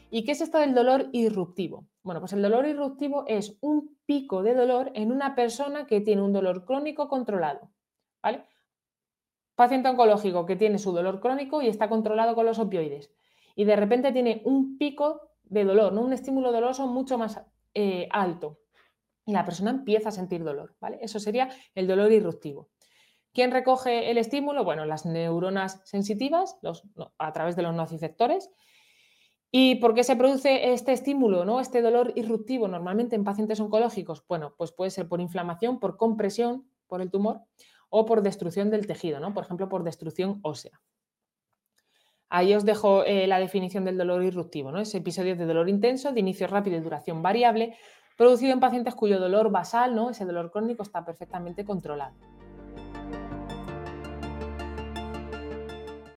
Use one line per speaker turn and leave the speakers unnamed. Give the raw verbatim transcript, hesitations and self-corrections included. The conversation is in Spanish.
¿Y qué es esto del dolor irruptivo? Bueno, pues el dolor irruptivo es un pico de dolor en una persona que tiene un dolor crónico controlado, ¿vale? Paciente oncológico que tiene su dolor crónico y está controlado con los opioides y de repente tiene un pico de dolor, ¿no? Un estímulo doloroso mucho más eh, alto y la persona empieza a sentir dolor, ¿vale? Eso sería el dolor irruptivo. ¿Quién recoge el estímulo? Bueno, las neuronas sensitivas los, no, a través de los nociceptores. ¿Y por qué se produce este estímulo, ¿no? Este dolor irruptivo normalmente en pacientes oncológicos? Bueno, pues puede ser por inflamación, por compresión, por el tumor o por destrucción del tejido, ¿no? Por ejemplo, por destrucción ósea. Ahí os dejo eh, la definición del dolor irruptivo, ¿no? Es episodio de dolor intenso, de inicio rápido y duración variable, producido en pacientes cuyo dolor basal, ¿no? Ese dolor crónico está perfectamente controlado.